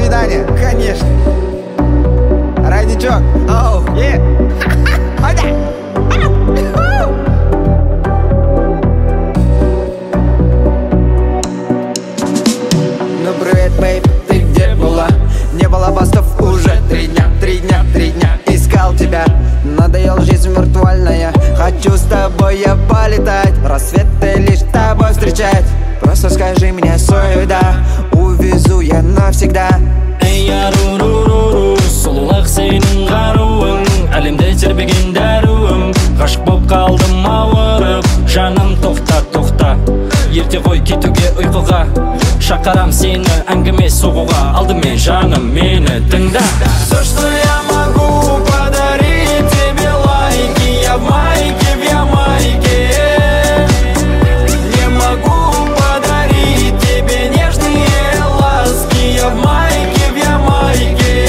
свидания, конечно. Родничок, оу, Ну привет, бейб, ты где была? Не было постов уже 3 дня искал тебя. Надоел жизнь виртуальная, хочу с тобой я полетать. Рассветы лишь с тобой встречать. Просто скажи мне свою да, увезу я навсегда. Эй, ру-ру-ру-ру, сұлулық сенің қаруың, әлемде тербеген дәруім. Ғашық боп қалдым ауырып, жаным тоқта, тоқта. Ерте ғой кетуге ұйқыға, шақырам сені әңгіме соғуға. Алдымен жаным мені тыңда. Все, что я могу подарить тебе лайки, я в майке, в Ямайке. Не могу подарить тебе нежные ласки, я в майке, в Ямайке.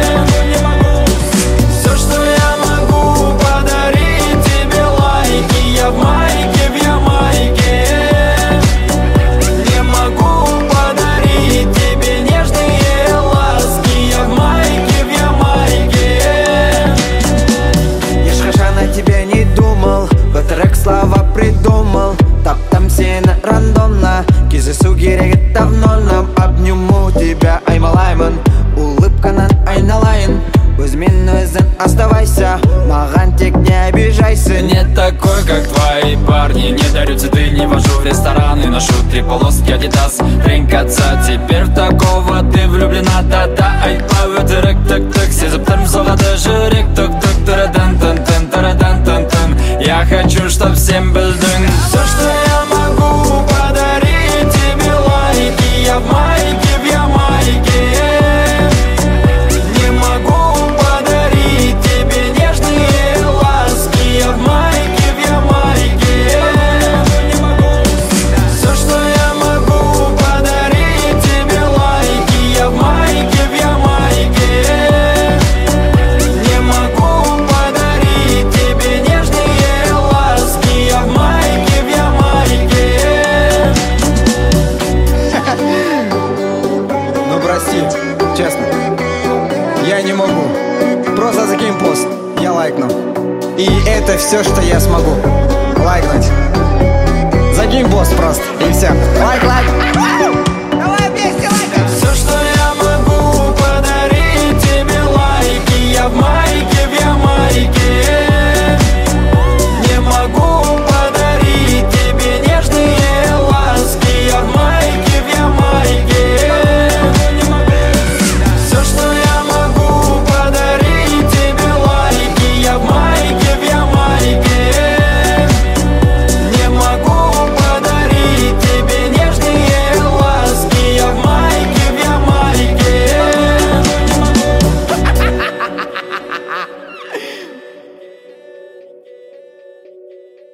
Все, что я могу подарить тебе лайки, я в майке, в Ямайке. Не могу подарить тебе нежные ласки, я в майке, в Ямайке. Ешқашан о тебе не думал, көтерек слова придумал. Таптам сені рандомно, кездесу керек давно нам. Обниму тебя, аймалаймын, улыбканан айналайын. Өзімен өзің оставайся, маған тек не обижайся. Не такой, как твои парни, не дарю цветы, не вожу в рестораны. Ношу 3 полоски Адидас, тренькаться. Теперь в такого ты влюблена, да-да. Айтпа өтірік, тік-тік, сезіп тұрм соғады жүрек. Тук-тук, тарадан-тын-тын, тарадан-тын-тын. Я хочу, чтоб всем білдің. Все, что я могу подарить тебе лайки, я в майке, в Ямайке. Не могу подарить тебе нежные ласки, я в майке, в Ямайке. Все, что я могу подарить тебе лайки, я в майке, в Ямайке. Не могу подарить тебе нежные ласки, я в майке, в Ямайке. Ну прости, честно, я не могу. Просто закинь пост, я лайкну. И это все, что я смогу лайкнуть. Закинь пост просто, и все. Лайк, лайк.